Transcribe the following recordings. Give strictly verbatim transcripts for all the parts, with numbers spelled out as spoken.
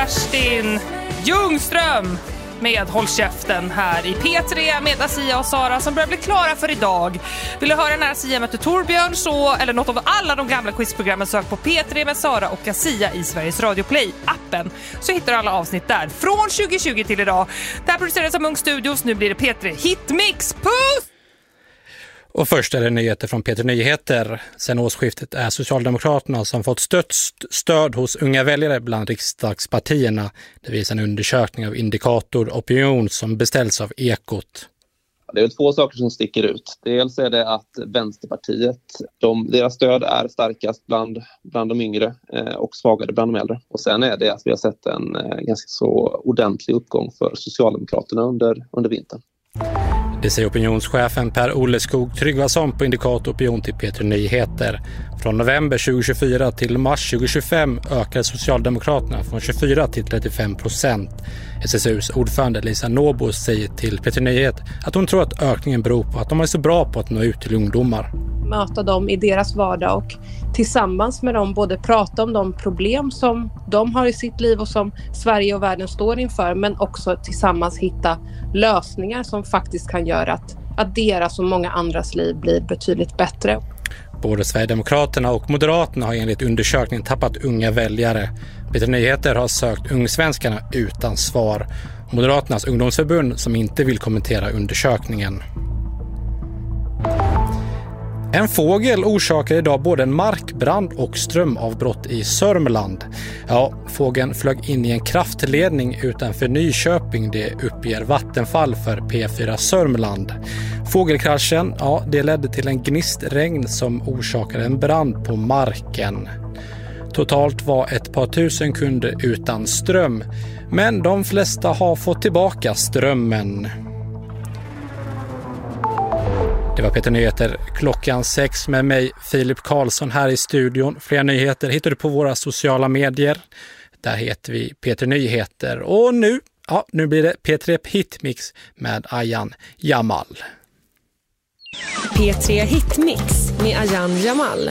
Kerstin Ljungström med Håll käften här i P tre med Asia och Sara som börjar bli klara för idag. Vill du höra när Asia möter Torbjörn så, eller något av alla de gamla quizprogrammen, sök på P tre med Sara och Asia i Sveriges Radio Play-appen. Så hittar du alla avsnitt där från tjugo tjugo till idag. Det här produceras av Munk Studios, nu blir det P tre Hitmix. Puss! Och först är det nyheter från P tre Nyheter. Sen årsskiftet är Socialdemokraterna som fått störst stöd hos unga väljare bland riksdagspartierna. Det visar en undersökning av Indikator Opinion som beställs av Ekot. Det är väl två saker som sticker ut. Dels är det att Vänsterpartiet, de, deras stöd är starkast bland, bland de yngre eh, och svagare bland de äldre. Och sen är det att vi har sett en eh, ganska så ordentlig uppgång för Socialdemokraterna under, under vintern. Det säger opinionschefen Per-Olle Skog Tryggvason på Indikator Opinion till P tre Nyheter. Från november tjugohundratjugofyra till mars tjugohundratjugofem ökade Socialdemokraterna från tjugofyra till trettiofem procent. S S U:s ordförande Lisa Nåbo säger till P tre Nyheter att hon tror att ökningen beror på att de är så bra på att nå ut till ungdomar. Möta dem i deras vardag och tillsammans med dem både prata om de problem som de har i sitt liv och som Sverige och världen står inför, men också tillsammans hitta lösningar som faktiskt kan göra att, att deras och många andras liv blir betydligt bättre. Både Sverigedemokraterna och Moderaterna har enligt undersökningen tappat unga väljare. P tre Nyheter har sökt Ungsvenskarna utan svar. Moderaternas ungdomsförbund som inte vill kommentera undersökningen. En fågel orsakar idag både en markbrand och strömavbrott i Sörmland. Ja, fågeln flög in i en kraftledning utanför Nyköping, det uppger Vattenfall för P fyra Sörmland. Fågelkraschen, ja, det ledde till en gnistregn som orsakade en brand på marken. Totalt var ett par tusen kunder utan ström, men de flesta har fått tillbaka strömmen. Det var P tre Nyheter klockan sex med mig, Filip Karlsson, här i studion. Fler nyheter hittar du på våra sociala medier. Där heter vi P tre Nyheter. Och nu, ja, nu blir det P tre Hitmix med Ayan Jamal. P tre Hitmix med Ayan Jamal.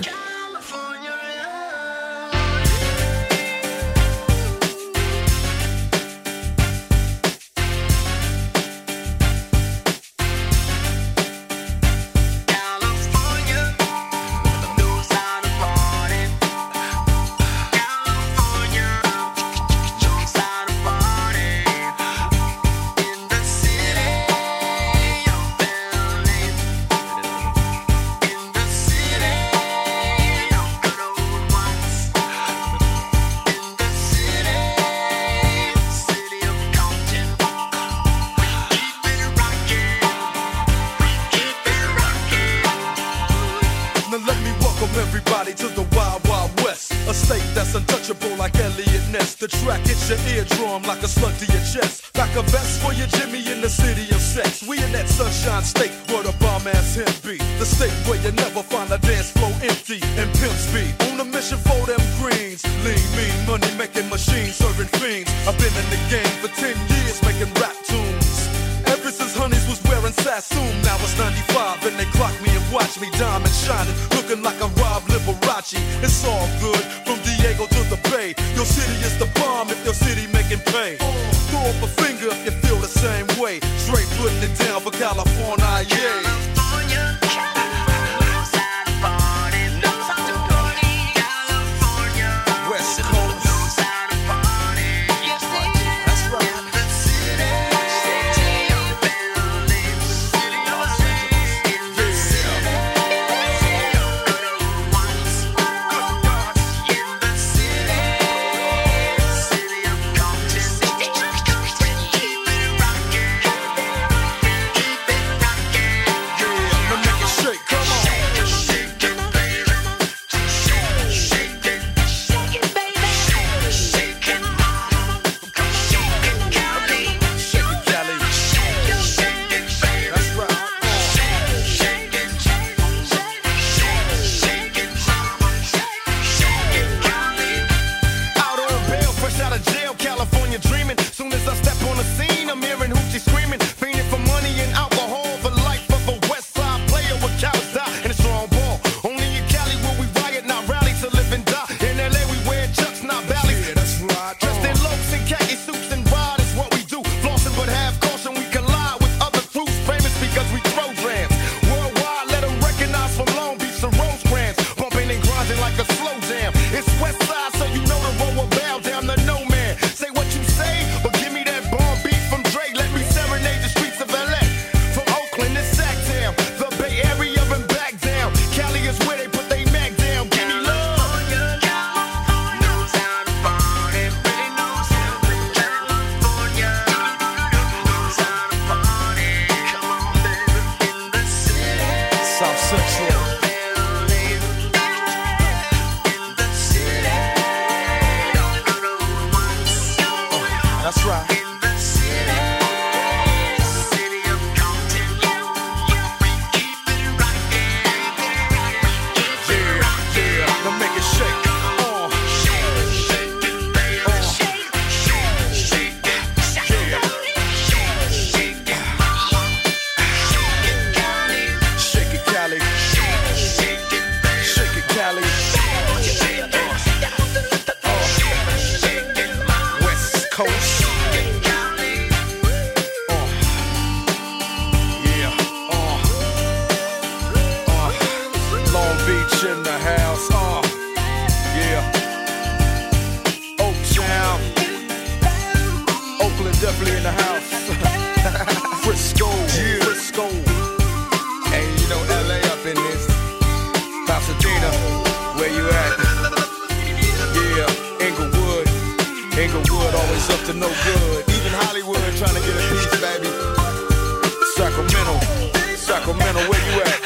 Inglewood always up to no good. Even Hollywood trying to get a piece, baby. Sacramento, Sacramento, where you at?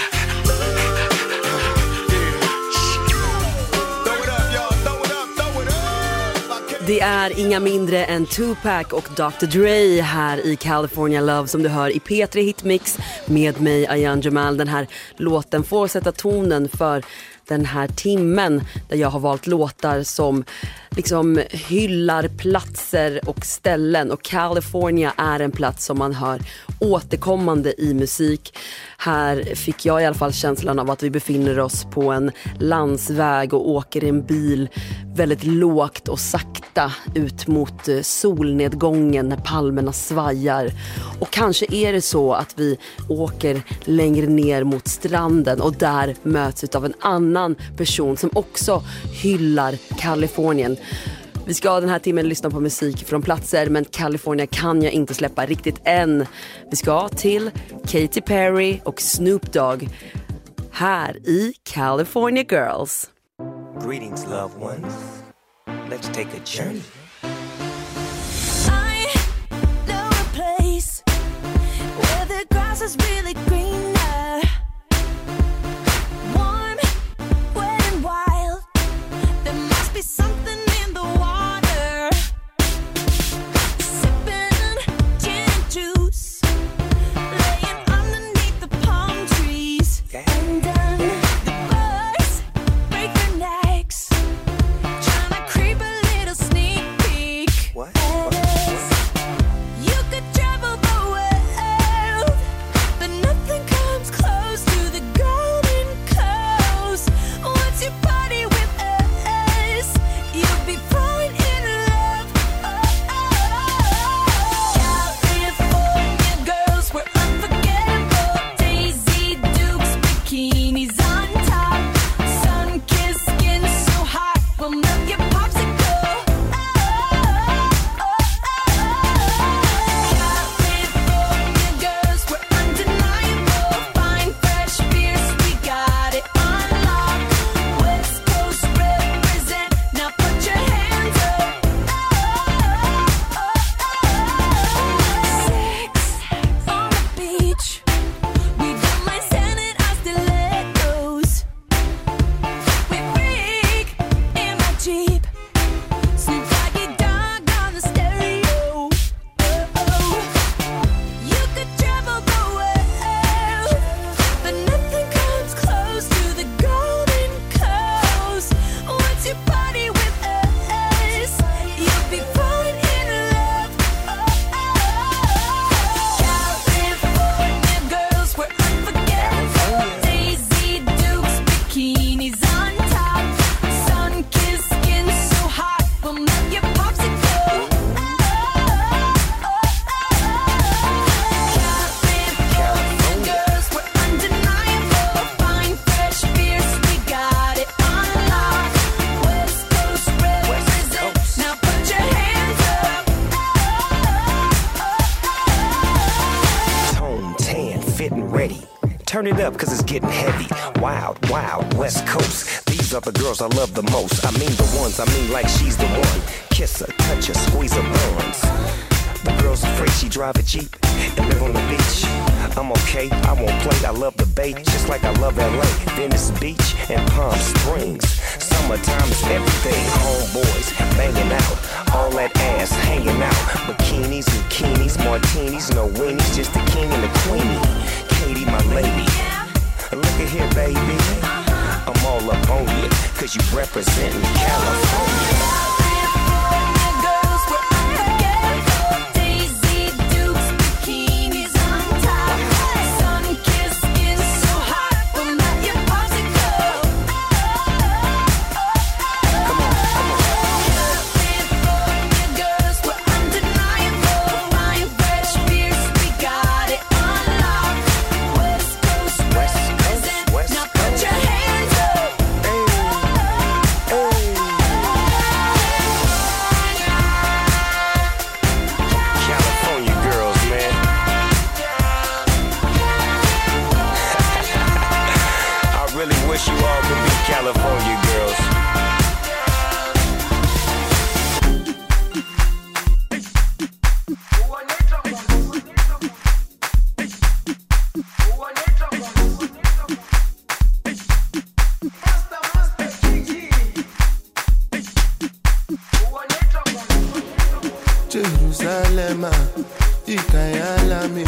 Det är inga mindre än Tupac och doktor Dre här i California Love som du hör i P tre Hitmix med mig Ayan Jamal. Den här låten får sätta tonen för den här timmen där jag har valt låtar som liksom hyllar platser och ställen, och California är en plats som man hör återkommande i musik. Här fick jag i alla fall känslan av att vi befinner oss på en landsväg och åker i en bil väldigt lågt och sakta ut mot solnedgången när palmerna svajar. Och kanske är det så att vi åker längre ner mot stranden och där möts av en annan person som också hyllar Kalifornien. Vi ska den här timmen lyssna på musik från platser, men California kan jag inte släppa riktigt än. Vi ska till Katy Perry och Snoop Dogg här i California Girls. Greetings, loved ones. Let's take a journey. I know a place where the grass is really greener. Warm, wet and wild. There must be something in the water. Sipping gin and juice, laying underneath the palm trees. And then the birds break their necks, trying to creep a little sneak peek. What? As you could travel the world, but nothing comes close to the Golden Coast. Once you party with us, you'll be falling in love. Oh, oh. California girls, we're unforgettable. Daisy Dukes, bikinis on top. Sun-kissed skin so hot, we'll melt your popsicle. Oh, oh, oh. California girls, we're undeniable. Fine, fresh beers, we got it on lock. West Coast represent, now put your hands up. Oh, oh, oh. Sex on the beach, we don't mind sending our stilettos. We freak in my Jeep, Snoop Doggy Dogg on the stereo. Oh, you could travel the world, but nothing comes close to the Golden Coast. Once you party with us, you'll be falling in love. Oh, oh. California girls, we're unforgettable. Daisy Dukes, bikinis on top. Sun-kissed skin so hot, we'll melt your popsicle. Oh, oh, oh. California girls, we're undeniable. Fine, fresh beers, we got it on lock. West Coast represent, now put your hands up. Tone tan, fitting ready. Turn it up cause it's getting heavy. Wild, wild, West Coast. These are the girls I love the most. I mean the ones, I mean like she's the one. Kiss her, touch her, squeeze her buns. The girl's afraid she drive a Jeep and live on the beach. I'm okay, I won't play, I love the bay, just like I love L A, Venice Beach, and Palm Springs. Summertime is everything, homeboys banging out, all that ass hanging out. Bikinis, bikinis, martinis, no weenies, just the king and the queenie. Katie, my lady, look at here, baby, I'm all up on you, cause you representing California. California girls, we're unforgettable. Daisy Dukes, bikinis on top. Sun-kissed skin so hot, we'll melt your popsicle. Oh, oh, oh. Come on, come on. California girls, we're undeniable. Fine, fresh beers, we got it on lock. West Coast West Coast, represent, West now put your hands up. Hey, hey. Jerusalem, Ikayalami,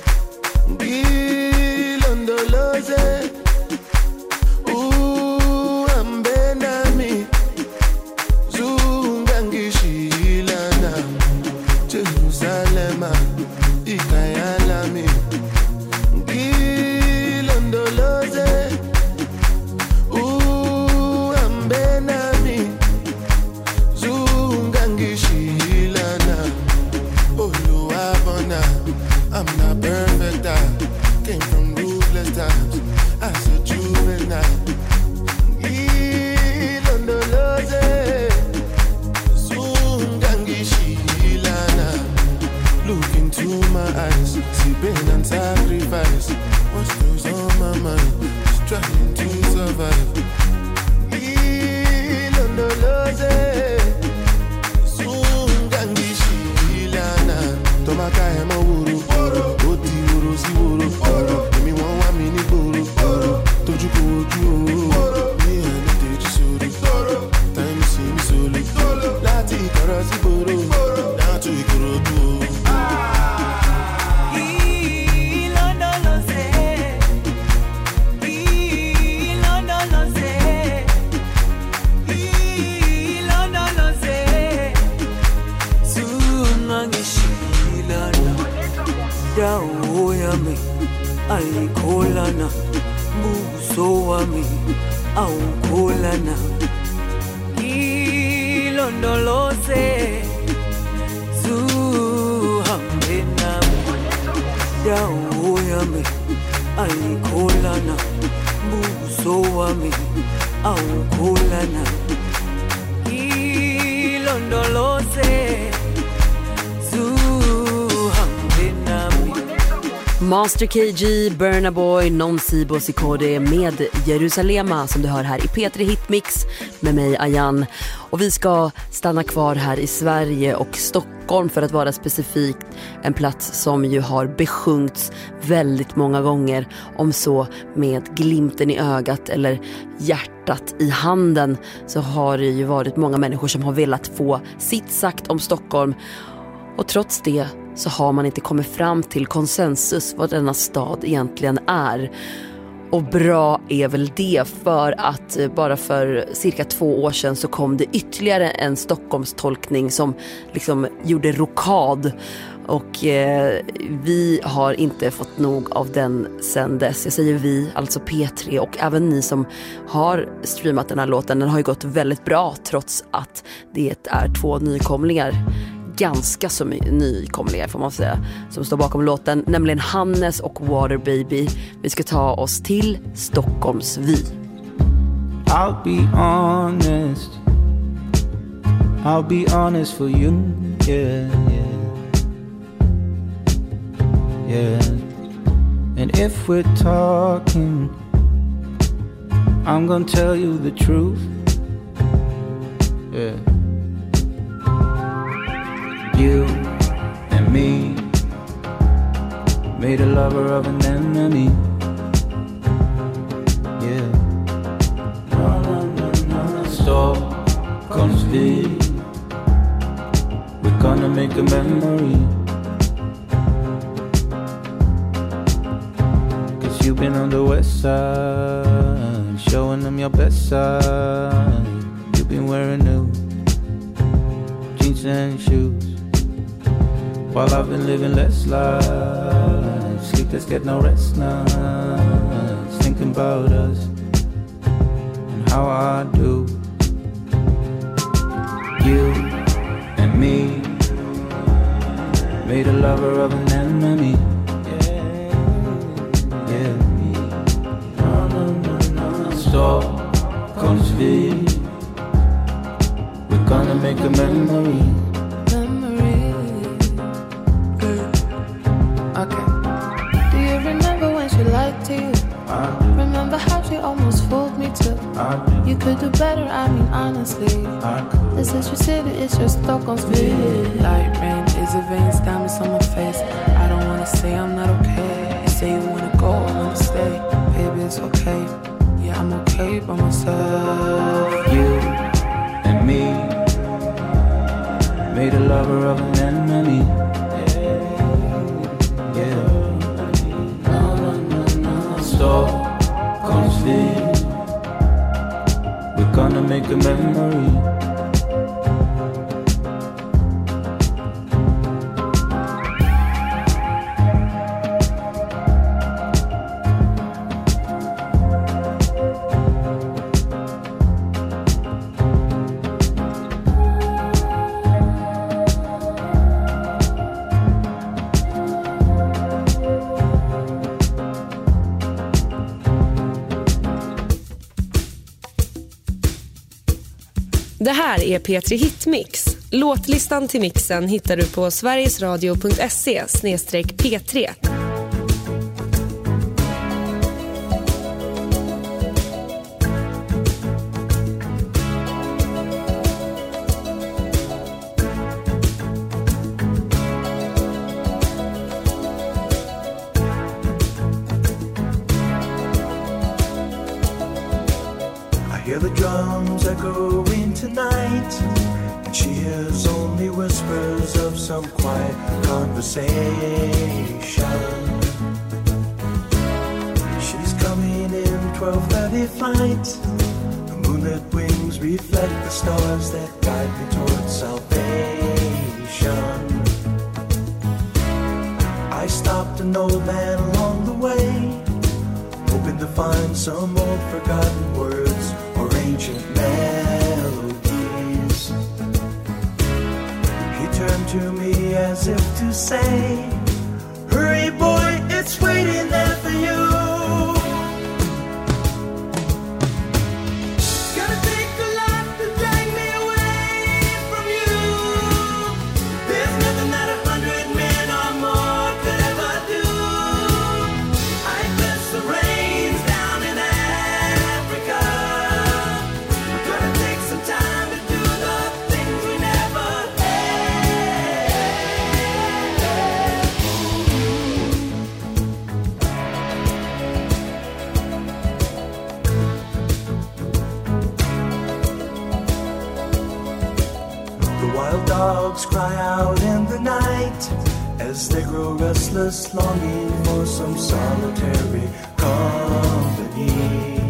Gilondoloze, Ooh, Ambenami, Zungangishilana, Jerusalem, Ikayalami, Gilondoloze, Ooh, Ambenami, Zungangishilana, Oluwabona. I'm not perfect, I came from ruthless times as a juvenile. Ilondoloze, Zungangishilana. Look into my eyes, see pain and sacrifice. What's goes on my mind, just trying to survive. Ilondoloze, Zungangishilana. Tomaka emo wuru, oti wuru si wuru. Emi won wa mi ni gboro, toju ko oju o. Mi eni teji sori, time si mi soli. Láti ìkọ̀rọ̀ sí gboro, down to Ìkòròdú o. Daoyami, alikolana, busoami, aukolana. Ilondolose, zuhambenami. Daoyami, alikolana, busoami, aukolana. Ilondolose, Master K G, Burna Boy, Non Sibo Sikode med Jerusalema som du hör här i P tre Hitmix med mig Ayan. Och vi ska stanna kvar här i Sverige och Stockholm för att vara specifikt en plats som ju har besjungts väldigt många gånger, om så med glimten i ögat eller hjärtat i handen, så har det ju varit många människor som har velat få sitt sagt om Stockholm. Och trots det så har man inte kommit fram till konsensus vad denna stad egentligen är. Och bra är väl det, för att bara för cirka två år sedan så kom det ytterligare en Stockholmstolkning som liksom gjorde rokad. Och eh, vi har inte fått nog av den sen dess. Jag säger vi, alltså P tre, och även ni som har streamat den här låten. Den har ju gått väldigt bra trots att det är två nykomlingar. Ganska så nykomlingar får man säga, som står bakom låten, nämligen Hannes och Water Baby. Vi ska ta oss till Stockholms Vi. I'll be honest, I'll be honest for you, yeah, yeah, yeah. And if we're talking, I'm gonna tell you the truth, yeah. You and me made a lover of an enemy. Yeah. No, no, no, no. Stockholms Vi. We're gonna make a memory. Cause you've been on the west side, showing them your best side. You've been wearing new jeans and shoes, while I've been living less life, sleepless, get no rest nights, thinking about us and how I do. You and me made a lover of an enemy. Yeah, no, no, no, no. Stockholms Vi. We're gonna make a memory. To you. Remember how she almost fooled me too. You could do better, I mean honestly. This is your city, it's your Stockholm's Vi. Light rain, is it veins, diamonds on my face. I don't wanna say I'm not okay. You say you wanna go, I wanna stay. Baby, it's okay. Yeah, I'm okay by myself. You and me made a lover of an enemy. Det här är P tre Hitmix. Låtlistan till mixen hittar du på sverigesradio punkt se slash P tre. Hear the drums echoing tonight, and she hears only whispers of some quiet conversation. She's coming in twelve thirty flight. The moonlit wings reflect the stars that guide me towards salvation. I stopped an old man along the way, hoping to find some old forgotten words or ancient melodies. He turned to me as if to say, hurry boy, it's waiting there for you. It's gonna take a lot to drag me away from you. There's nothing that a hundred men or more could ever do. I bless the rains down in Africa. We're gonna take some time to do the things we never The wild dogs cry out in the night as they grow restless, longing for some solitary company.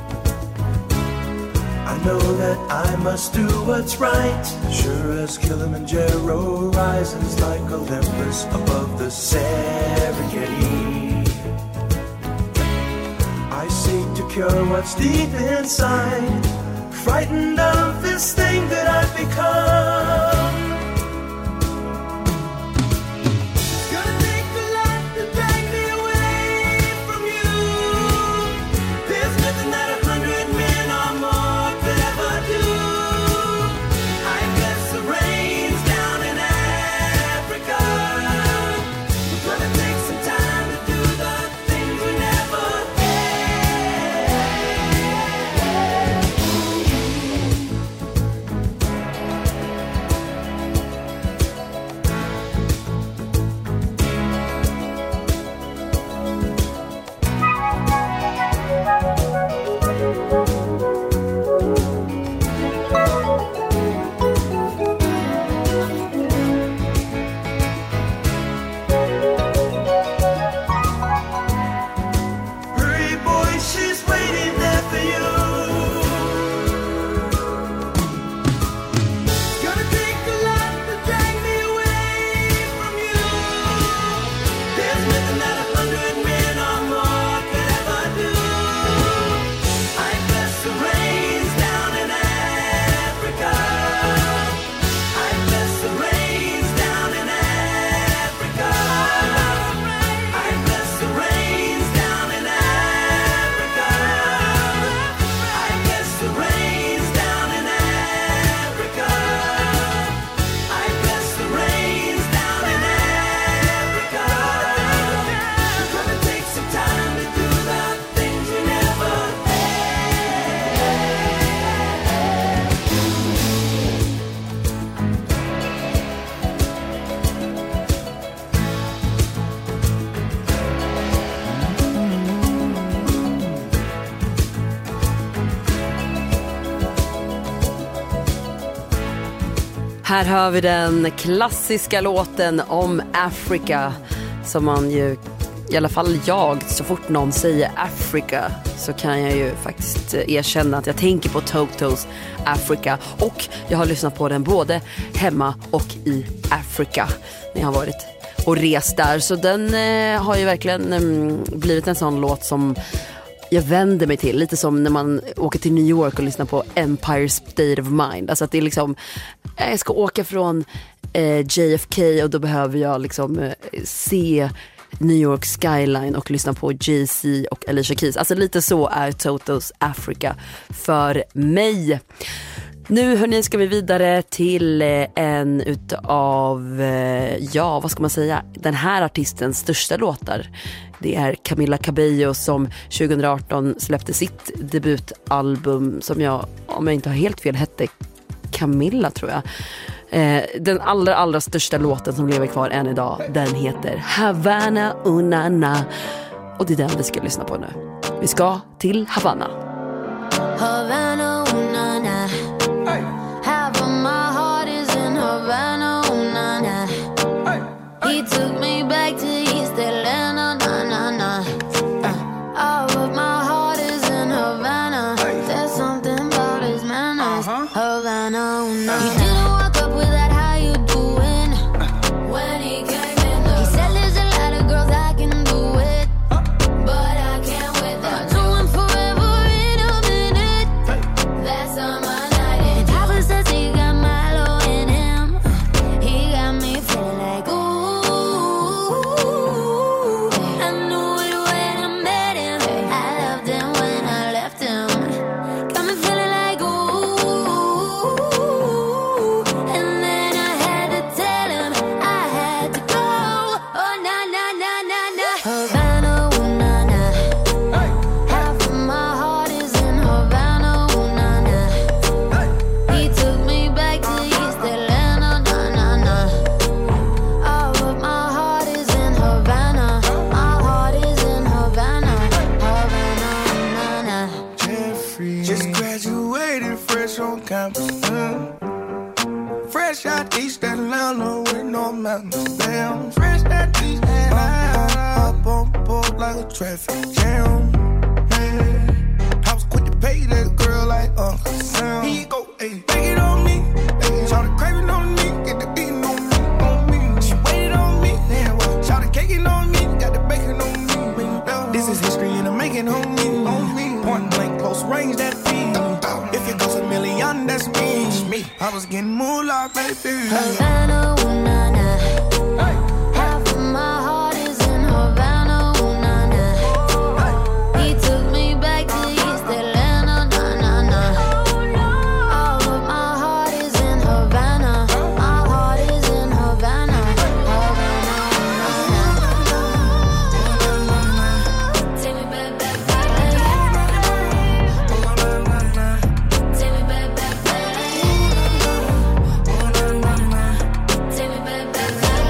I know that I must do what's right, sure as Kilimanjaro rises like Olympus above the Serengeti. I seek to cure what's deep inside, frightened of this thing that I've become. It's gonna take a lot to drag me away from you. There's nothing that a hundred men or more could ever do. I bless the rains down in Africa. We're gonna take some time to do the things we never Hurry, boy, she's waiting there for you. It's gonna take a lot to drag me away from you. There's nothing that a hundred men or more could ever do. I bless the rains down in Africa. I bless the rains down in Africa. I bless the rains down in Africa. I bless the rains down in Africa. I bless the rains down in Africa. We're gonna take some time to do the things we never Här hör vi den klassiska låten om Africa som man ju, i alla fall jag, så fort någon säger Africa så kan jag ju faktiskt erkänna att jag tänker på Totos Africa, och jag har lyssnat på den både hemma och i Africa när jag har varit och rest där, så den eh, har ju verkligen eh, blivit en sån låt som jag vänder mig till, lite som när man åker till New York och lyssnar på Empire State of Mind. Alltså att det är liksom, jag ska åka från eh, J F K och då behöver jag liksom eh, se New York skyline och lyssna på Jay-Z och Alicia Keys. Alltså lite så är Totos Africa för mig. Nu hörni ska vi vidare till en utav, ja vad ska man säga, den här artistens största låtar. Det är Camila Cabello som tjugo arton släppte sitt debutalbum som jag, om jag inte har helt fel, hette Camilla tror jag. Den allra allra största låten som lever kvar än idag, den heter Havana Unana. Och det är den vi ska lyssna på nu. Vi ska till Havana. Havana, ooh, na, na. Half of my heart is in Havana, ooh, na, na. He took me back to East Atlanta, na, na, na. Uh, all of my heart is in Havana. There's something about his manners. Havana, ooh, na, na. He didn't walk up with that, how you doing? When he came in the, he said there's a lot of girls I can do it, but I can't with them. Doing forever in a minute. That's on my night. And Papa says he got Milo in him. He got me feeling like ooh. I knew it when I met him. I loved him when I left him. Got me feeling like ooh. And then I had to tell him I had to go. Oh na na na na na. Havana, ooh, na na. Half of my heart is in Havana, ooh, na na. He took me back to East Atlanta, na na na. All of my heart is in Havana. My heart is in Havana, Havana, na na. Jeffrey just graduated fresh on campus. mm. Fresh out East Atlanta with no mountains. Damn, fresh out East Atlanta. Up on board like a traffic jam. Man, I was quick to pay that girl like Uncle Sam. Here you go, ayy, take it on me. Ayy, shout the craving on me, get the beating on me, on me. She waited on me, yeah, well, shout the caking on me, got the bacon on me. This is history and I'm making on me, on me. Point blank, close range, that feed. If it goes a million, that's me. me. I was getting moolah, baby. Havana, ooh, na na. Half of my heart is in Havana, ooh, na na. He took me back to East Atlanta, na na na. All of my heart is in Havana. My heart is in Havana, Havana, na na. Take me back, back, back. Take me back, back, back. Take me back, back, back.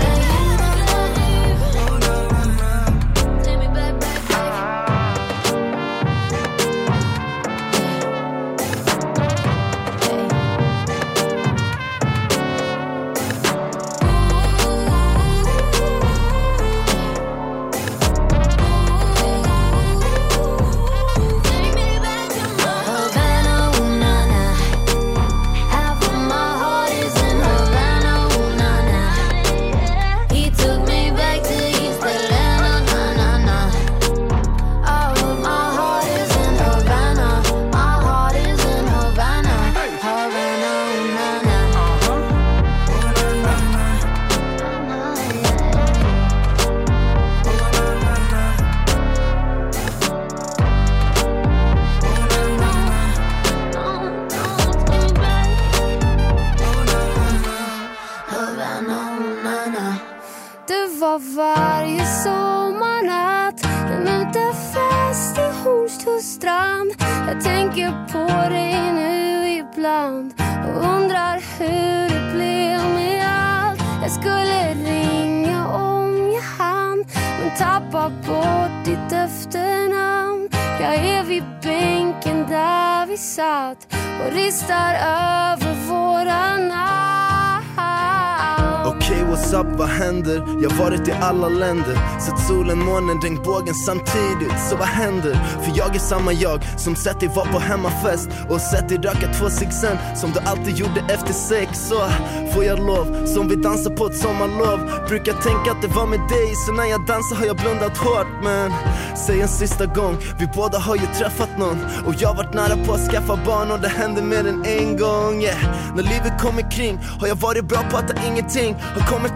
Take me back, back, Havana, ooh, na na. Half of my heart is in Havana, ooh, na na. He took me back to East Atlanta, na na na. All of my heart is in Havana. My heart is in Havana, Havana, ooh, na na. Havana, ooh, na na. Det var varje sommarnatt. En utefest i Hornstullstrand. Jag tänker på dig nu ibland och undrar hur det blev med allt. Jag skulle ringa om jag hann, men tappar bort ditt efternamn. Jag är vid bänken där vi satt och ristar över våra namn. Okej, what's up, vad händer? Jag har varit i alla länder, sett solen, månen, regnbågen samtidigt. Så vad händer? För jag är samma jag som sett dig var på hemmafest och sett dig röka två sixen som du alltid gjorde efter sex. Så får jag lov, som vi dansar på ett sommarlov. Brukar tänka att det var med dig, så när jag dansar har jag blundat hårt. Men säg en sista gång, vi båda har ju träffat någon. Och jag har varit nära på att skaffa barn och det hände mer än en gång, yeah. När livet kommer kring har jag varit bra på att ta ingenting. Har kommit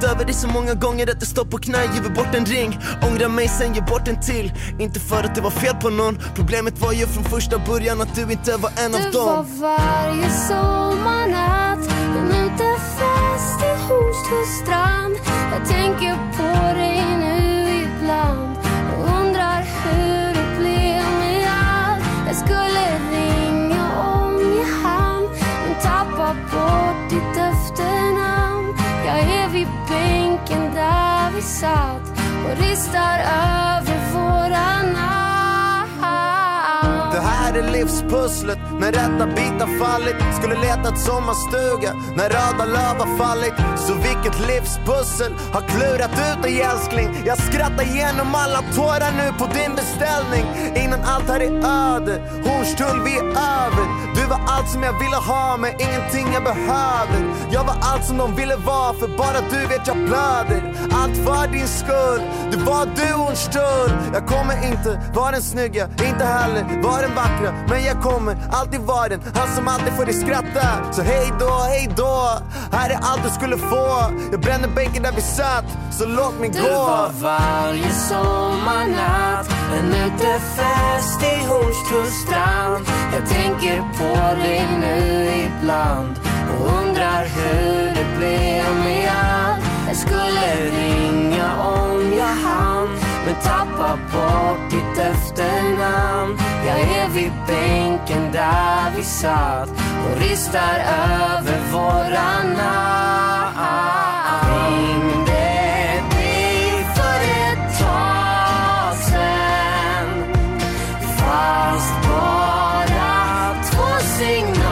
över dig så många gånger att det står på knä. Giver bort en ring, ångrar mig sen ger bort en till. Inte för att det var fel på någon. Problemet var ju från första början att du inte var en av Det dem. var varje sommarnatt, en utefest i Hornstullstrand. Jag tänker på dig nu ibland och undrar hur det blev med allt. Jag skulle ringa om jag hann, men tappa bort ditt efternamn. Jag är vid bänken där vi satt och ristar över våra namn. Det här är livspusslet, när rätta bitar fallit. Skulle letat sommarstuga, när röda löv har fallit. Så vilket livspussel har klurat ut dig älskling. Jag skrattar igenom alla tårar nu på din beställning. Innan allt här är öde, Hornstull vi är över. Du var allt som jag ville ha, men ingenting jag behöver. Jag var allt som de ville vara, för bara du vet jag blöder. Allt för din skull, det var du Hornstull. Jag kommer inte vara den snygga, inte heller vara den vackra, men jag kommer alltid vara den, han som alltid får dig skratta. Så hej då, hej då, här är allt du skulle få. Jag bränner bänken där vi satt, så låt mig gå. Det var varje sommarnatt, en utefest i Hornstullstrand. Jag tänker på dig nu ibland och undrar hur det blev med allt. Jag skulle ringa om jag hann, men tappa bort ditt efternamn. Jag är vid bänken där vi satt och ristar över våra namn. Ringde dig för ett tag sen, fast bara två signaler.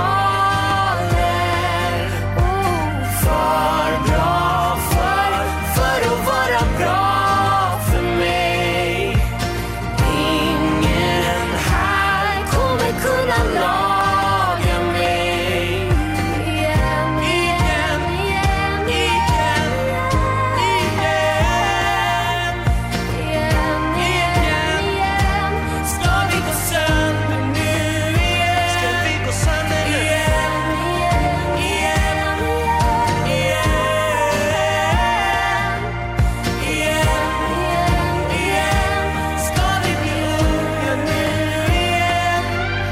Oh, för bra för, för att vara bra för mig. Ingen här kommer kunna laga mig. Igen, igen, igen, igen, igen, igen, igen, igen. Ska vi gå sönder nu igen? Ska vi gå sönder nu? Igen, igen, igen, igen, igen, igen. Ska vi bli unga nu igen?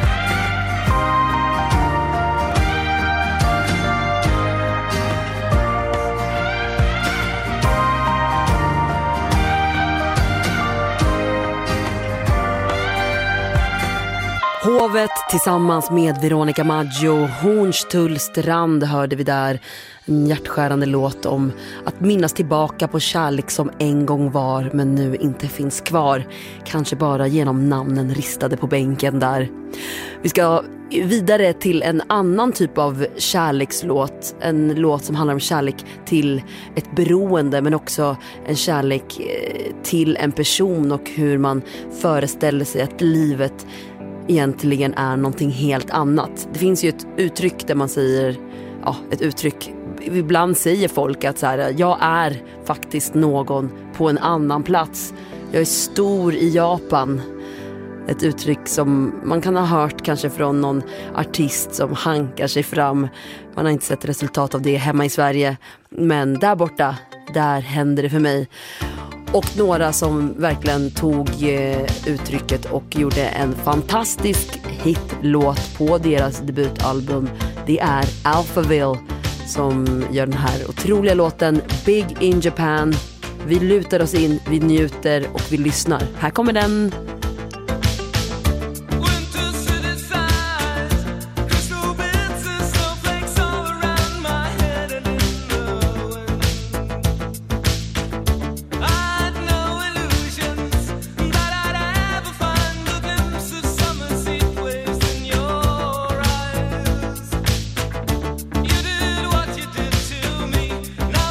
Hovet tillsammans med Veronica Maggio, Hornstullstrand hörde vi där. En hjärtskärande låt om att minnas tillbaka på kärlek som en gång var men nu inte finns kvar. Kanske bara genom namnen ristade på bänken där. Vi ska vidare till en annan typ av kärlekslåt. En låt som handlar om kärlek till ett beroende, men också en kärlek eh, till en person och hur man föreställer sig att livet egentligen är någonting helt annat. Det finns ju ett uttryck där man säger, ja, ett uttryck, ibland säger folk att så här, jag är faktiskt någon på en annan plats. Jag är stor i Japan. Ett uttryck som man kan ha hört kanske från någon artist som hankar sig fram. Man har inte sett resultat av det hemma i Sverige, men där borta, där händer det för mig. Och några som verkligen tog eh, uttrycket och gjorde en fantastisk hitlåt på deras debutalbum. Det är Alphaville som gör den här otroliga låten Big in Japan. Vi lutar oss in, vi njuter och vi lyssnar. Här kommer den.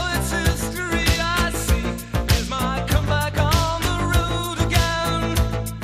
Is my comeback on the road again?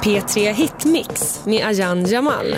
P tre Hitmix med Ayan Jamal.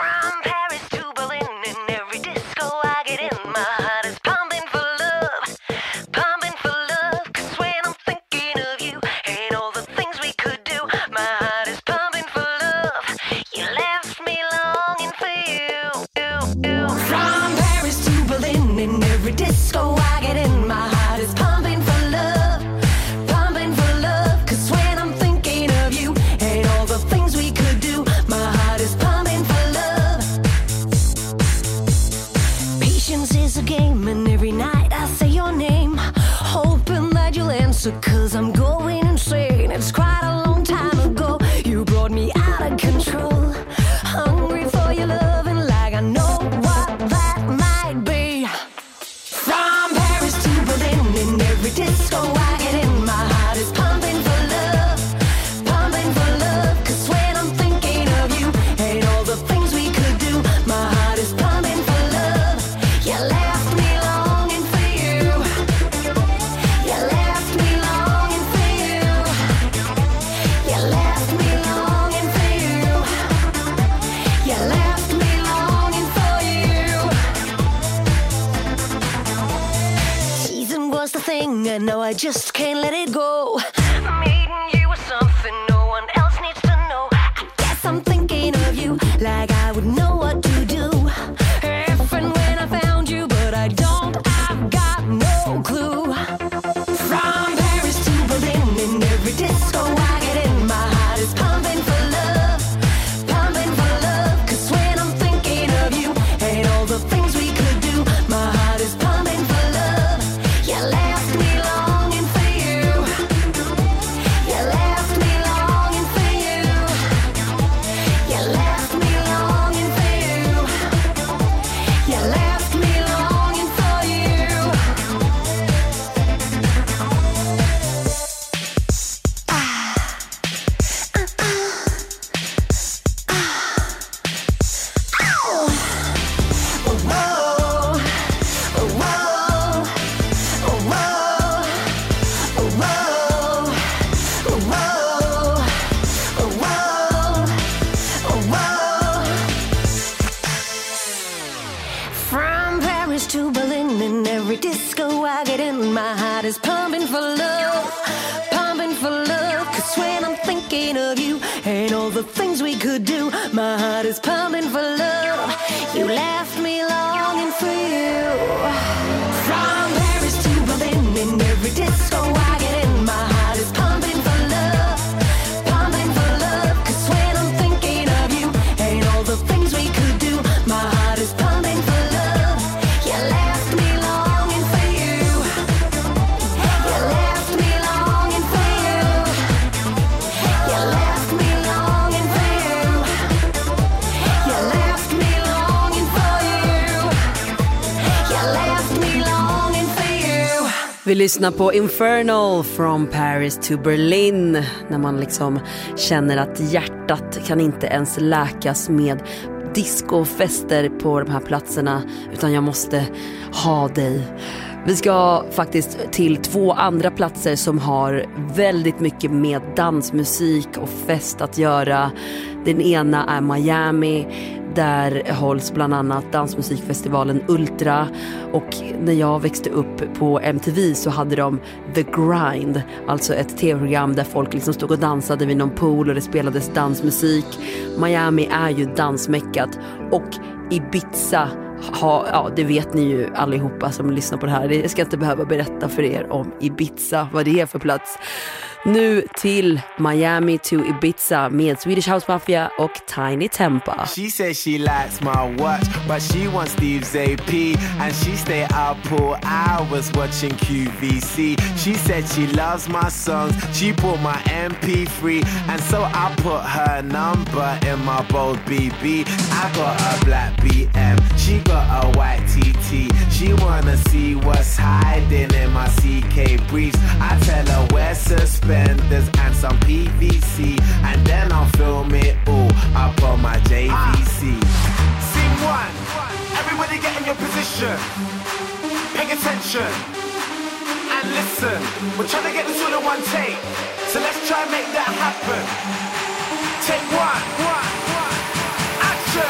Cause I'm going insane. It's quite a long time ago. You brought me out of control. Hungry for your love and like I know what that might be. From Paris to Berlin, in every disco I get in, my heart is pumping for love, pumping for love. Cause when I'm thinking of you and all the things we could do, my heart is pumping for love. You left me longing for you. You left me longing for you. You left me longing for you. You left me longing for you. Teasing was the thing, and now I just can't let it go. Meeting you was something no one else needs to know. I guess I'm thinking of you like I would know what to do if and when I found you, but I don't. I've got no clue. From Paris to Berlin, in every disco I get in, my heart is pumping for love, pumping for love. Cause when I'm thinking of you and all the things we could do, my heart is pumping for love. You left me longing for you. You left me longing for you. You left me longing for you. You left me longing for you. From Paris to Berlin, in every disco I get in, my heart is pumping for love, pumping for love. Cause when I'm thinking of you and all the things we could do, my heart is pumping for love. You left me longing for you. From Paris to Berlin, in every disco I get in, my heart is pumping for love, pumping for love. Cause when I'm thinking of you and all the things we could do, my heart is pumping for love. You left me longing for you. You left me longing for you. You left me longing for you. You left me longing for you. You left me longing for you. Vi lyssnar på Infernal from Paris to Berlin. När man liksom känner att hjärtat kan inte ens läkas med discofester på de här platserna, utan jag måste ha dig. Vi ska faktiskt till två andra platser som har väldigt mycket med dansmusik och fest att göra. Den ena är Miami. Där hålls bland annat dansmusikfestivalen Ultra. Och när jag växte upp på M T V så hade de The Grind, alltså ett tv-program där folk liksom stod och dansade vid någon pool och det spelades dansmusik. Miami är ju dansmäckat, och Ibiza ha, ja, det vet ni ju allihopa som lyssnar på det här. Jag ska inte behöva berätta för er om Ibiza, vad det är för plats. Nu till Miami to Ibiza med Swedish House Mafia och Tiny Tempa. She says she likes my watch, but she wants Steve's A P, and she stay up for hours watching Q V C. She said she loves my songs, she bought my M P three, and so I put her number in my bold B B. I got a black B M, she got a white T T. She wanna see what's hiding in my C K briefs. I tell her wear suspenders and some P V C, and then I'll film it all up on my J V C. Scene one, everybody get in your position. Pay attention and listen. We're trying to get this all in one take, so let's try and make that happen. Take one, one, one, action.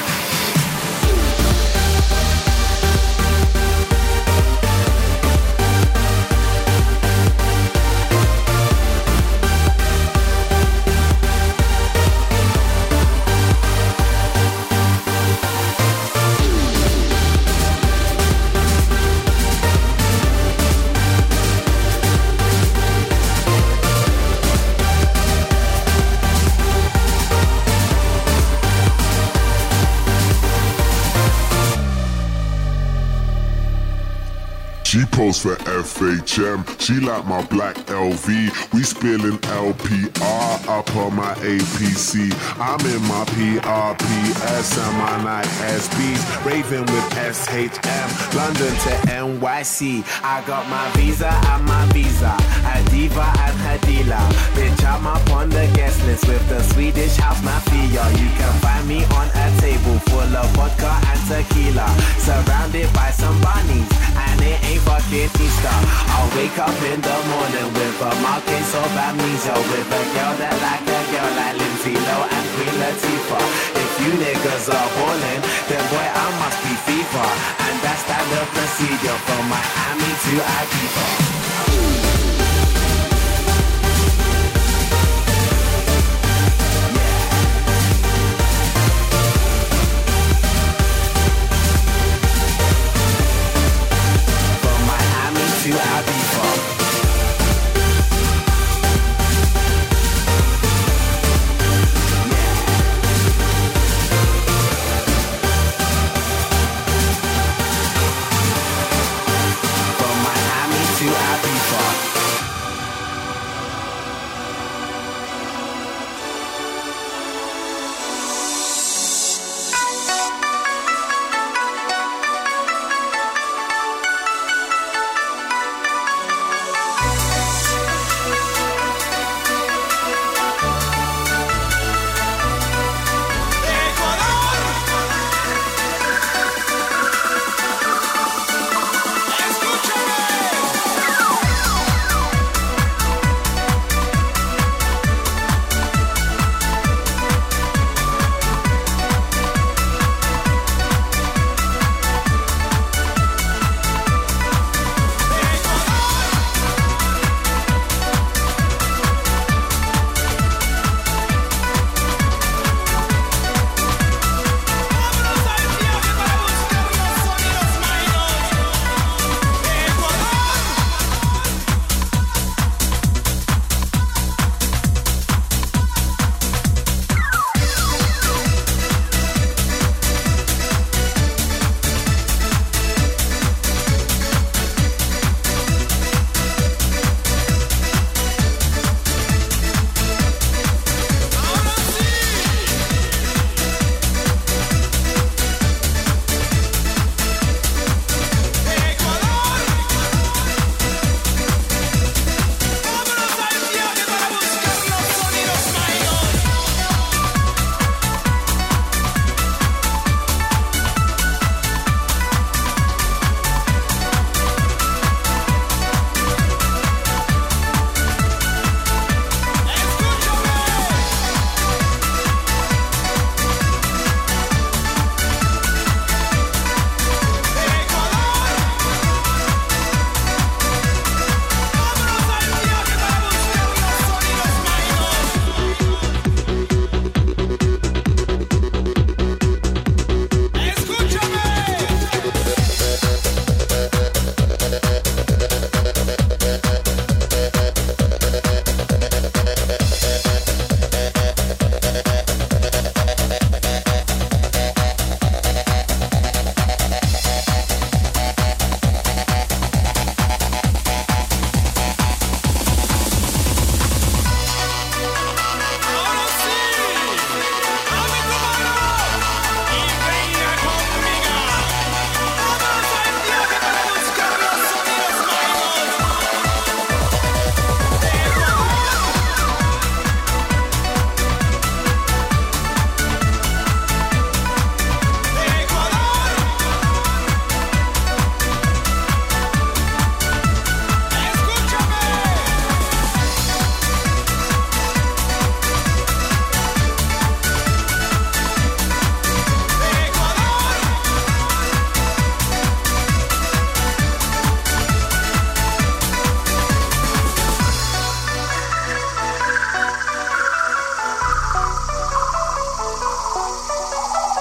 She posts for F H M, she like my black L V. We spilling L P R up on my A P C. I'm in my P R P S and my night S Bs. Raving with S H M, London to N Y C. I got my visa and my visa, a diva and her dealer. Bitch, I'm up on the guest list with the Swedish house mafia. You can find me on a table full of vodka and tequila, surrounded by some bunnies, and it ain't fucking Easter. I'll wake up in the morning with a mild case of amnesia, with a girl that like a girl like Lindsay Lohan and Queen Latifah. If you niggas are ballin', then boy I must be FIFA, and that's standard procedure from Miami to Ibiza. To Ibiza. From Miami to Ibiza.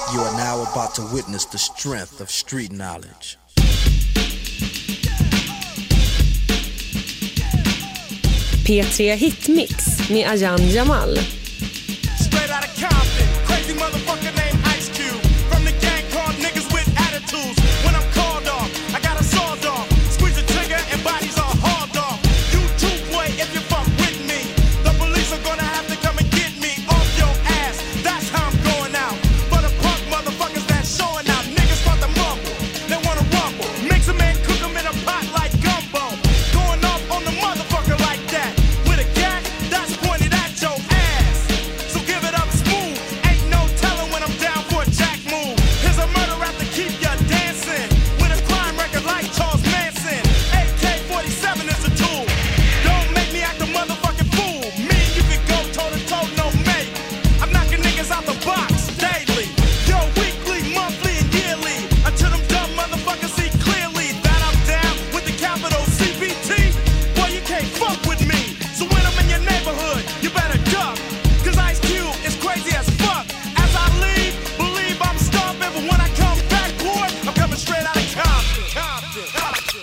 You are now about to witness the strength of street knowledge. P tre Hitmix med Ayan Jamal. Straight out of Compton, crazy motherfucker named Ice Cube. From the gang called niggas with attitudes. When I'm called off, I got a sawed off. Squeeze the trigger and bodies are hauled off. You too, boy, if you fuck with me. The police are gonna have to come and get me off your ass. That's how I'm going out. For the punk motherfuckers that's showing out. Niggas want to mumble, they wanna rumble. Mix them and cook them in a pot like gumbo. Going off on the motherfucker like that. With a gat that's pointed at your ass. So give it up smooth. Ain't no telling when I'm down for a jack move. Here's a murder rap to keep ya dancing. With a crime record like Charles Manson. A K forty-seven is a tool. Don't make me act a motherfucking fool. Me and you can go toe to toe, no mate. I'm knocking niggas out the box daily. Yo, weekly, monthly, and yearly. Until them dumb motherfuckers see clearly that I'm down with the capital C B T. Boy, you can't fuck with me. So when I'm in your neighborhood, you better duck. Cause Ice Cube is crazy as fuck. As I leave, believe I'm stomping. But when I come back, boy, I'm coming straight out of Compton. Compton. Compton.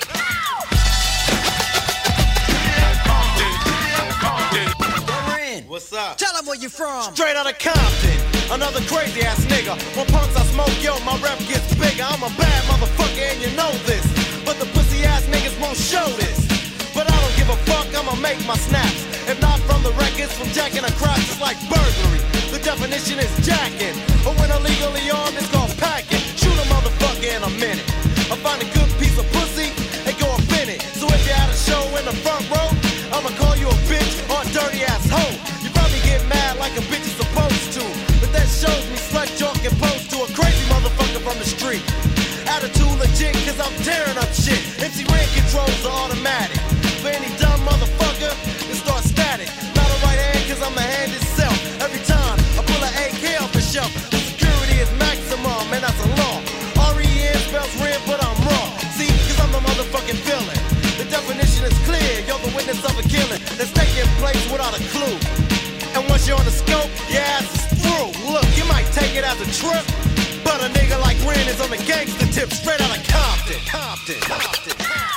What's up? Tell them where you from. Straight out of Compton. Another crazy ass nigga. When punks I smoke, yo, my rep gets bigger. I'm a bad motherfucker and you know this. But the pussy ass niggas won't show this. But I don't give a fuck, I'ma make my snaps. If not from the records, from jacking across, it's like burglary. The definition is jacking. But when illegally armed, it's called packing. Shoot a motherfucker in a minute. I find a good piece of pussy and go up in it. So if you're at a show in the front row, I'ma call you a bitch or a dirty ass hoe. You probably get mad like a bitch is supposed to. But that shows me slut joke and pose to a crazy motherfucker from the street. Attitude legit cause I'm tearing up shit. M C Ren controls are automatic. For any dumb motherfucker, it starts static. Not a right hand cause I'm the hand itself. Every time I pull an A K off the shelf, the security is maximum and that's a law. R E N spells red but I'm raw. See, cause I'm the motherfucking villain. The definition is clear, you're the witness of a killing that's taking place without a clue. And once you're on the scope, your ass is through. Look, you might take it as a trip, but a nigga like Ren is on the gangster tip, straight out of Compton. Compton. Compton.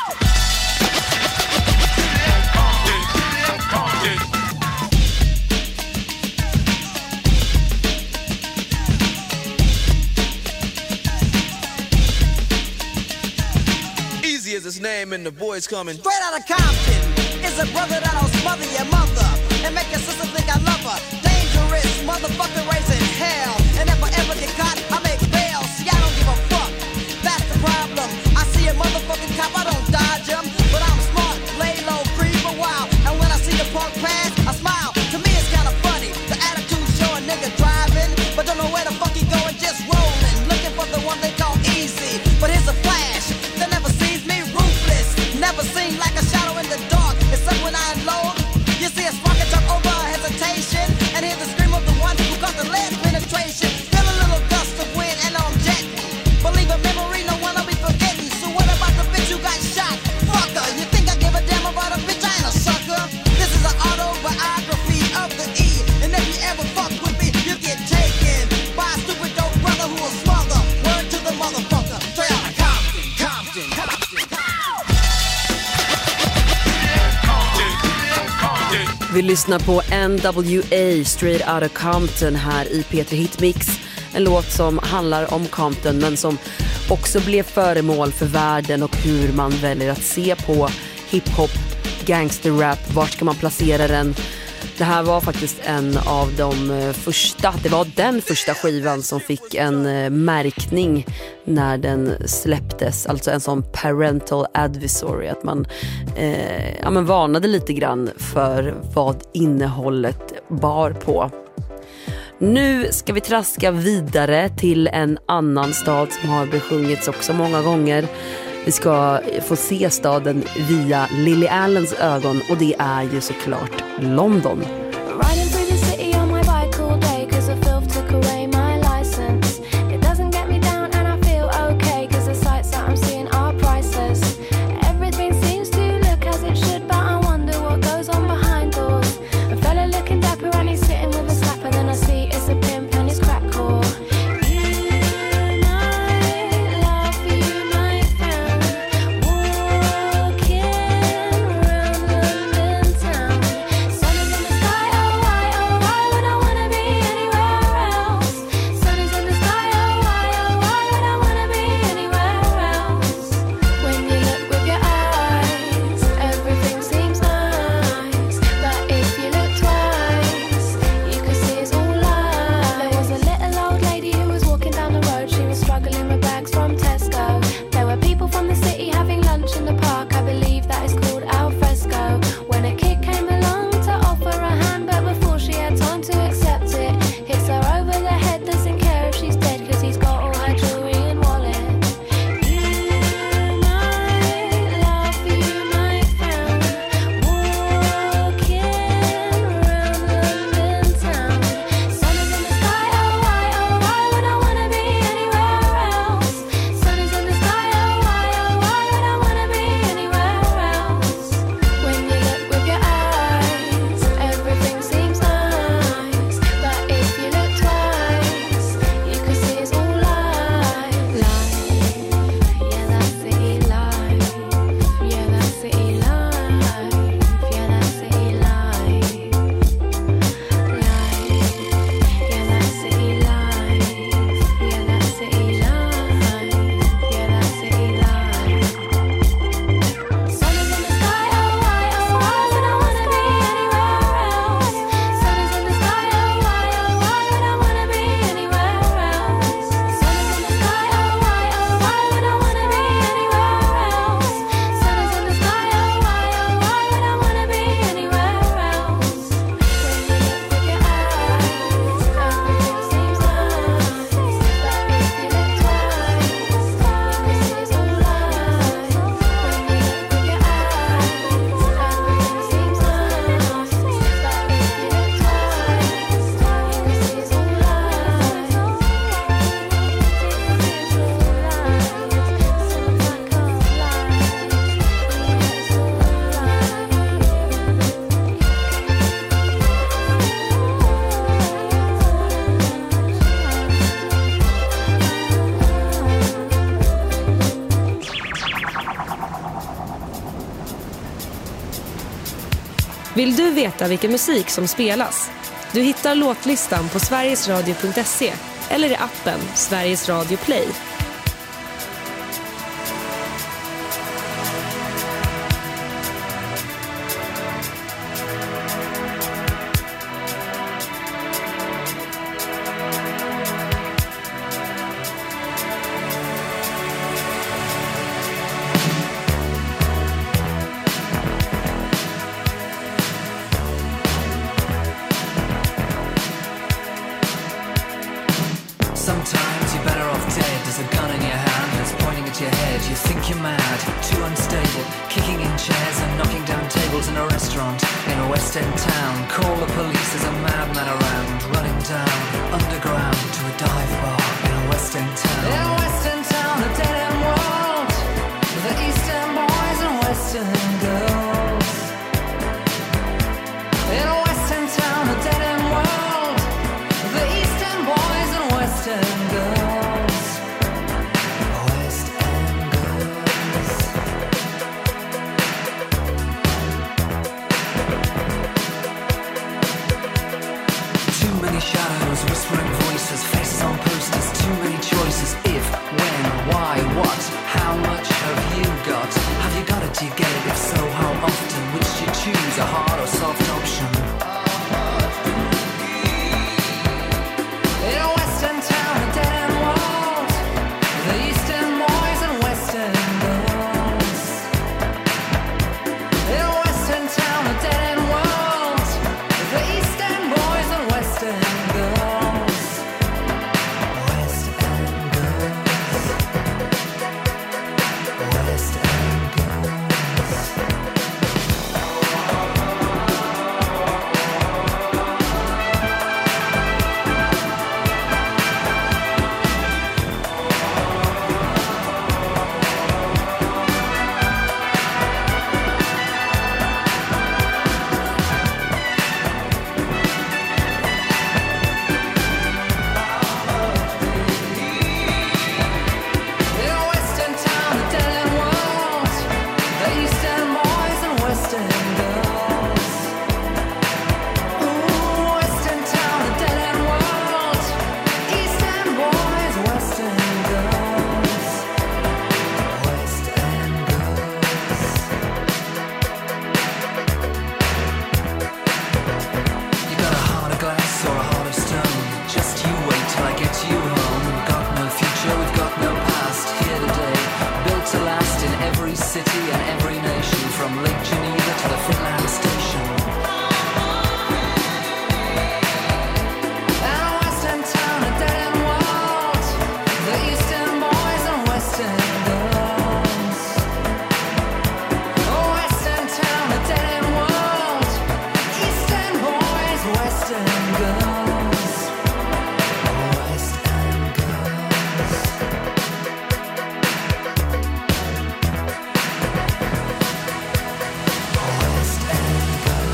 Easy as his name and the boys coming. Straight out of Compton is a brother that'll smother your mother and make your sister think I love her. Dangerous motherfucker raising hell. And if I ever get caught, I make bail. See, I don't give a fuck. That's the problem. I see a motherfucking cop, I don't dodge him. But I'm smart, lay low, creep a while. And when I see the punk pass, I smile. To me, it's kinda funny. The attitude show a nigga driving, but don't know where the fuck he going, just rolling. Looking for the one they call easy. But here's a flash that never sees me, ruthless. Never seen like a shadow in the dark. Except when I unload. You see a spark and jump over a hesitation. And hear the scream of the one who got the lead penetration. Feel a little gust of wind and I'm jetting. Believe a memory, no one I'll be forgetting. So what about the bitch who got shot? Fucker, you think I give a damn about a bitch? I ain't a sucker. This is an autobiography of the E. And if you ever fuck with me, you get taken by a stupid dope brother who will smother. Word to the motherfucker. Straight out of Compton, Compton, Compton. Vi lyssnar på N W A, Straight Outta Compton här i P tre Hitmix. En låt som handlar om Compton men som också blev föremål för världen och hur man väljer att se på hiphop, gangsterrap, vart ska man placera den. Det här var faktiskt en av de första, det var den första skivan som fick en märkning när den släpptes, alltså en sån parental advisory, att man eh, ja, men varnade lite grann för vad innehållet bar på. Nu ska vi traska vidare till en annan stad som har besjungits också många gånger. Vi ska få se staden via Lily Allens ögon och det är ju såklart London. Riding through the city on my bike all day cause the filth took away my license. It doesn't get me down and I feel okay cause the sights that I'm seeing are priceless. Everything seems to look as it should but I wonder what goes on behind doors. A fella looking dapper and he's sitting with a slap and then I see it's a pimp and his crack core. Vill du veta vilken musik som spelas? Du hittar låtlistan på sverigesradio punkt se eller i appen Sveriges Radio Play. Sometimes you're better off dead. There's a gun in your hand and it's pointing at your head. You think you're mad, too unstable, kicking in chairs and knocking down tables in a restaurant in a West End town. Call the police, there's a madman around, running down underground to a dive bar in a West End town. In a West End town, a dead end world, the East End boys and West End girls. In a West End town, a dead end world, the East End boys and West End girls. West End girls. Too many shadows, whispering voices, faces on posters, too many choices. If, when, why, what, how much have you got? Have you got it, do you get it? If so, how often? Which do you choose, a hard or soft option? In a West End town, a dead end world, the East End boys and West End girls. In a West End town, a dead end world, the East End boys and West End girls. West End girls. West End girls. In a West End town, a dead end world, the East End boys and West End girls. Ooh, West End town, a dead end world, East End boys, West End girls. West End girls. You got a heart of glass or a heart of stone. Just you wait till I get you home. Got no future, we've got no past. Here today, built to last in every city and every nation, from Lake Geneva to the Finland station. And a West End town, a dead end world, the East End boys and West End girls. Oh, West End town, a dead end world, East End boys, West End girls. West End girls. West End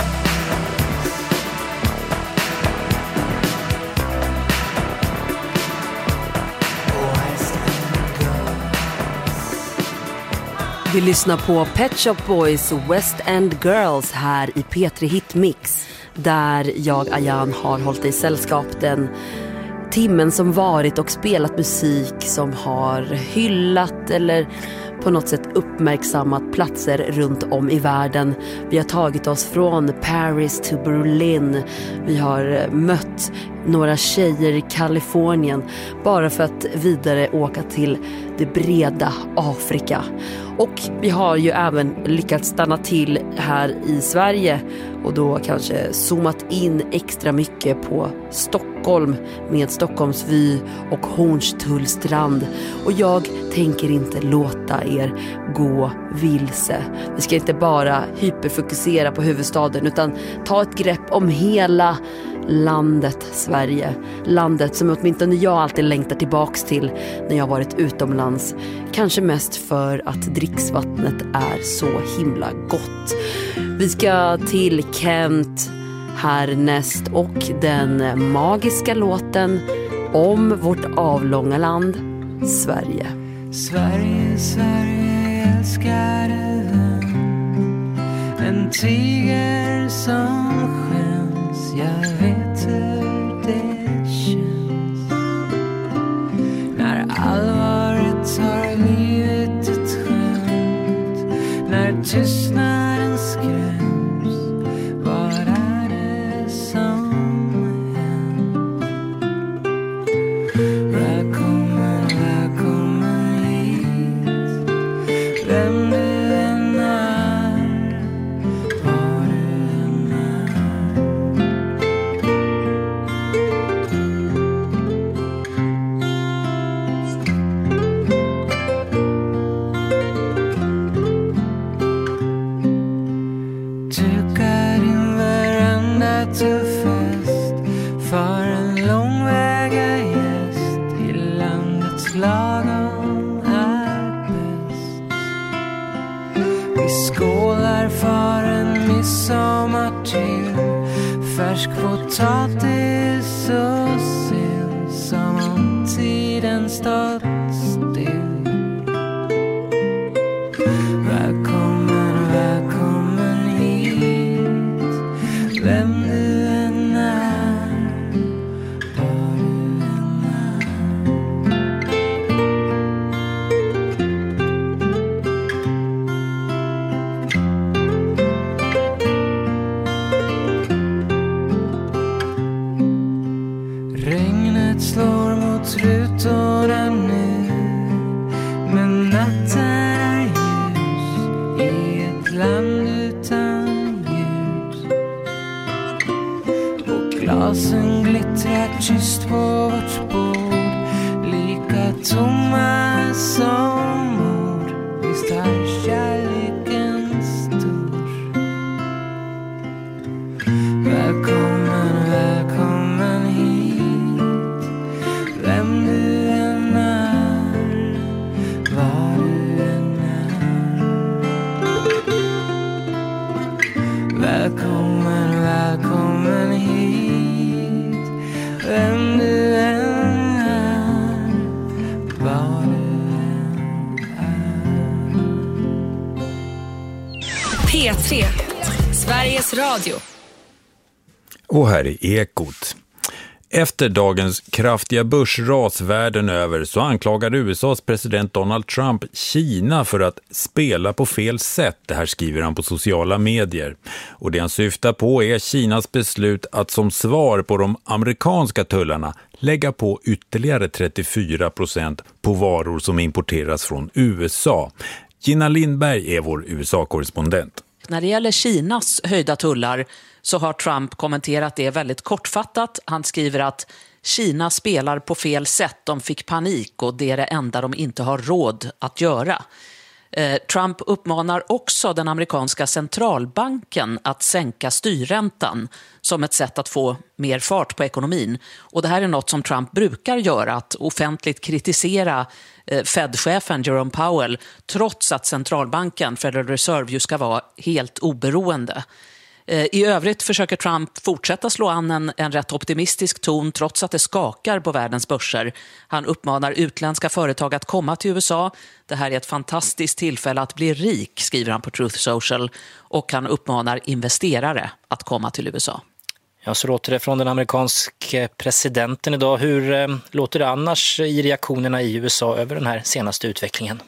girls. West End girls. Vi lyssnar på Pet Shop Boys West End Girls här i P tre Hitmix, där jag, Ayan, har hållit i sällskap den timmen som varit och spelat musik som har hyllat eller på något sätt uppmärksammat platser runt om i världen. Vi har tagit oss från Paris till Berlin. Vi har mött några tjejer i Kalifornien bara för att vidare åka till det breda Afrika. Och vi har ju även lyckats stanna till här i Sverige och då kanske zoomat in extra mycket på Stockholm med Stockholmsvy och Hornstullstrand. Och jag tänker inte låta er gå vilse. Vi ska inte bara hyperfokusera på huvudstaden utan ta ett grepp om hela landet Sverige. Landet som åtminstone jag alltid längtar tillbaks till när jag varit utomlands. Kanske mest för att dricksvattnet är så himla gott. Vi ska till Kent härnäst och den magiska låten om vårt avlånga land Sverige. Sverige, Sverige, älskade vän. En tiger som skäms, jag vet hur det känns. När allvaret tar livet ett skämt, när tystnaden skräms, vad är det som hänt? Välkommen, välkommen hit, vem du än är, var du än är. Dukar din veranda till fest för en långväga gäst. I landets lagom är bäst. Vi skålar för en midsommar till, färsk potatis och sill, som om tiden stått still. Välkommen, välkommen hit, vem du än är, var du än är. Regnet slår mot rutorna nu, men natten är ljus i ett land utan ljus. Och glasen glittrar tyst på vårt bord, lika tomma som ord. Visst är kärleken stor. Välkommen, välkommen hit, vem du än är, var du än är. Välkommen, välkommen hit, vem du än är, var du än är. P tre, Sveriges Radio. Och här är Ekot. Efter dagens kraftiga börsras världen över så anklagar U S A:s president Donald Trump Kina för att spela på fel sätt. Det här skriver han på sociala medier. Och det han syftar på är Kinas beslut att som svar på de amerikanska tullarna lägga på ytterligare trettiofyra procent på varor som importeras från U S A. Gina Lindberg är vår U S A-korrespondent. När det gäller Kinas höjda tullar så har Trump kommenterat det väldigt kortfattat. Han skriver att Kina spelar på fel sätt, de fick panik och det är det enda de inte har råd att göra. Eh, Trump uppmanar också den amerikanska centralbanken att sänka styrräntan som ett sätt att få mer fart på ekonomin. Och det här är något som Trump brukar göra, att offentligt kritisera eh, Fed-chefen Jerome Powell, trots att centralbanken, Federal Reserve, ju ska vara helt oberoende. I övrigt försöker Trump fortsätta slå an en, en rätt optimistisk ton trots att det skakar på världens börser. Han uppmanar utländska företag att komma till U S A. Det här är ett fantastiskt tillfälle att bli rik, skriver han på Truth Social. Och han uppmanar investerare att komma till U S A. Ja, så låter det från den amerikanske presidenten idag. Hur eh, låter det annars i reaktionerna i U S A över den här senaste utvecklingen?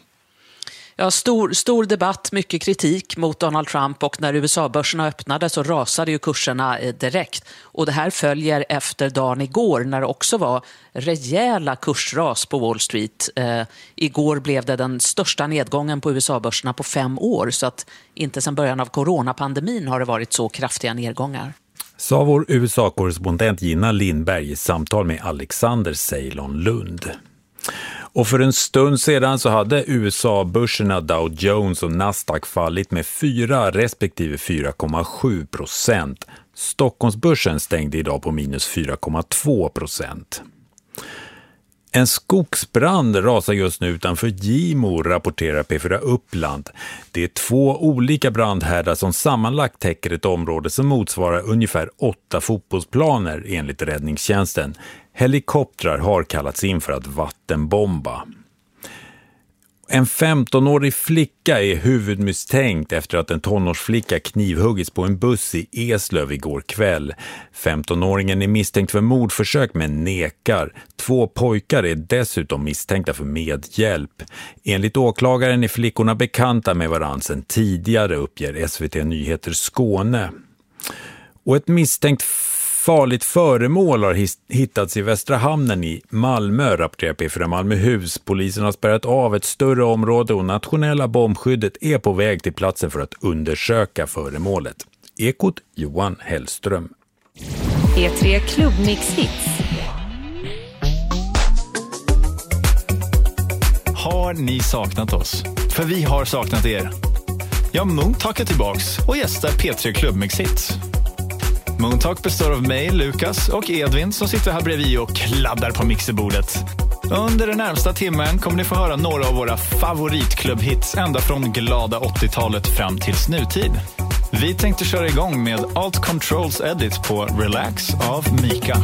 Ja, stor, stor debatt, mycket kritik mot Donald Trump, och när U S A-börserna öppnade så rasade ju kurserna direkt. Och det här följer efter dagen igår när det också var rejäla kursras på Wall Street. Eh, igår blev det den största nedgången på U S A-börserna på fem år, så att inte sedan början av coronapandemin har det varit så kraftiga nedgångar. Sa vår U S A-korrespondent Gina Lindberg i samtal med Alexander Ceylon Lund. Och för en stund sedan så hade U S A-börserna Dow Jones och Nasdaq fallit med fyra respektive fyra komma sju procent. Stockholmsbörsen stängde idag på minus fyra komma två procent. En skogsbrand rasar just nu utanför Gimo, rapporterar P fyra Uppland. Det är två olika brandhärdar som sammanlagt täcker ett område som motsvarar ungefär åtta fotbollsplaner enligt räddningstjänsten. Helikoptrar har kallats in för att vattenbomba. En femtonårig flicka är huvudmisstänkt efter att en tonårsflicka knivhuggits på en buss i Eslöv igår kväll. femtonåringen är misstänkt för mordförsök men nekar. Två pojkar är dessutom misstänkta för medhjälp. Enligt åklagaren är flickorna bekanta med varandra sedan tidigare, uppger S V T Nyheter Skåne. Och ett misstänkt farligt föremål har hittats i Västra hamnen i Malmö, rapporterar P fyra Malmöhus. Polisen har spärrat av ett större område och nationella bombskyddet är på väg till platsen för att undersöka föremålet. Ekot Johan Hellström. P tre Klubbmix-hits. Har ni saknat oss? För vi har saknat er. Ja, Moontalk är tillbaks och gästar P tre Klubbmix-hits. Moontalk består av mig, Lukas och Edvin som sitter här bredvid och kladdar på mixerbordet. Under den närmsta timmen kommer ni få höra några av våra favoritklubbhits ända från glada åttiotalet fram till nutid. Vi tänkte köra igång med Alt Controls Edit på Relax av Mika.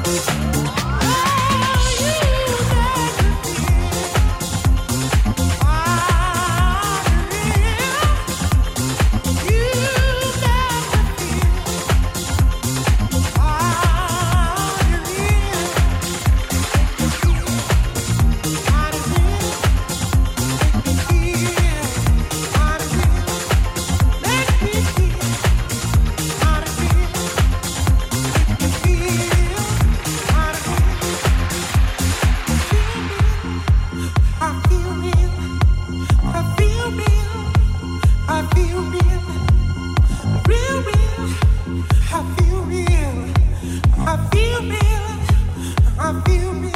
I feel real. I feel real.